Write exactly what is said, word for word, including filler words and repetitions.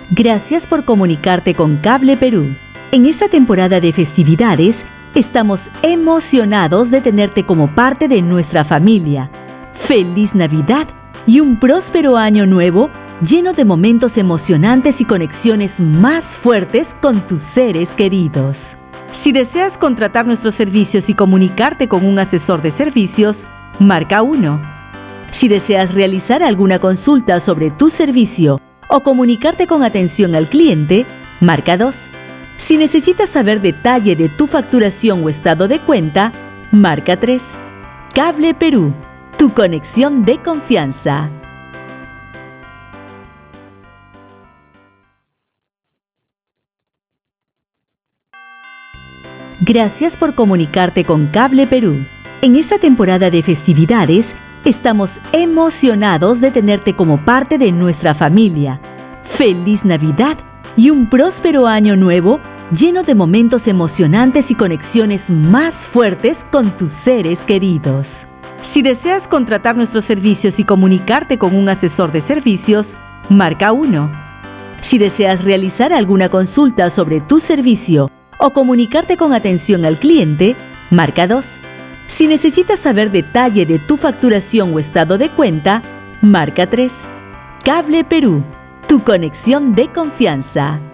Gracias por comunicarte con Cable Perú. En esta temporada de festividades, estamos emocionados de tenerte como parte de nuestra familia. ¡Feliz Navidad y un próspero año nuevo lleno de momentos emocionantes y conexiones más fuertes con tus seres queridos! Si deseas contratar nuestros servicios y comunicarte con un asesor de servicios, marca uno. Si deseas realizar alguna consulta sobre tu servicio o comunicarte con atención al cliente, marca dos. Si necesitas saber detalle de tu facturación o estado de cuenta, marca tres. Cable Perú, tu conexión de confianza. Gracias por comunicarte con Cable Perú. En esta temporada de festividades, estamos emocionados de tenerte como parte de nuestra familia. ¡Feliz Navidad y un próspero año nuevo lleno de momentos emocionantes y conexiones más fuertes con tus seres queridos! Si deseas contratar nuestros servicios y comunicarte con un asesor de servicios, marca uno. Si deseas realizar alguna consulta sobre tu servicio o comunicarte con atención al cliente, marca dos. Si necesitas saber detalle de tu facturación o estado de cuenta, marca tres. Cable Perú, tu conexión de confianza.